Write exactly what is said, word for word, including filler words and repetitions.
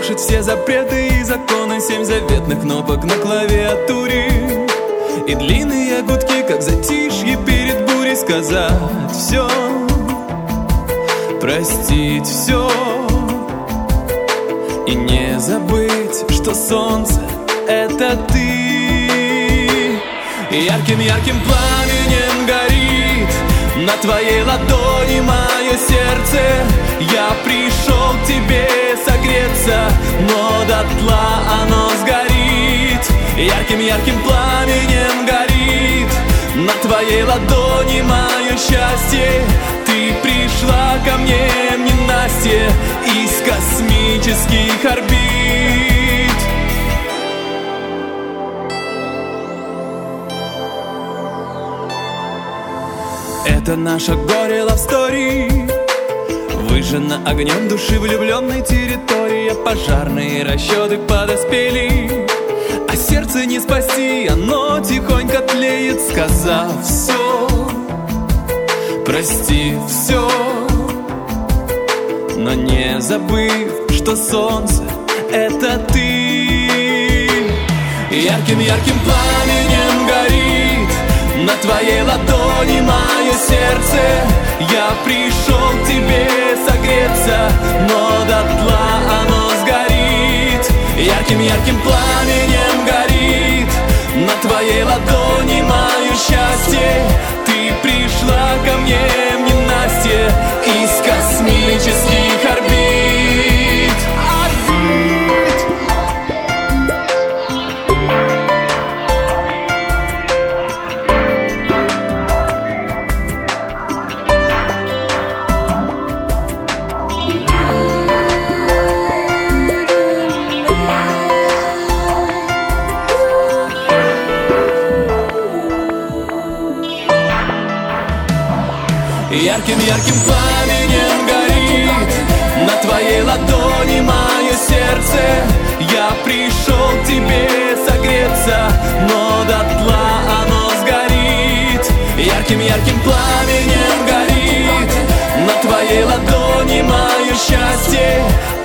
нарушить все запреты и законы, семь заветных кнопок на клавиатуре. И длинные гудки, как затишье перед бурей. Сказать все, простить все и не забыть, что солнце — это ты. Ярким-ярким пламенем горит на твоей ладони мое сердце. Я пришел к тебе согреться, но дотла оно сгорит. Ярким-ярким пламенем горит на твоей ладони мое счастье. Ты пришла ко мне, ненастье, из космических орбит. Это наша горе love story, выжжена огнем души влюбленной территории. Пожарные расчеты подоспели, а сердце не спасти, оно тихонько тлеет. Сказав все, простив все, но не забыв, что солнце — это ты. Ярким-ярким пламенем горит на твоей ладони мое сердце. Я пришел к тебе согреться, но дотла оно сгорит. Ярким-ярким пламенем горит на твоей ладони мое счастье. Ты пришла ко мне, ненастье, из космических орбит. Орбит. Ярким-ярким пламенем горит на твоей ладони мое сердце. Я пришел к тебе согреться, но дотла оно сгорит. Ярким-ярким пламенем горит на твоей ладони мое счастье.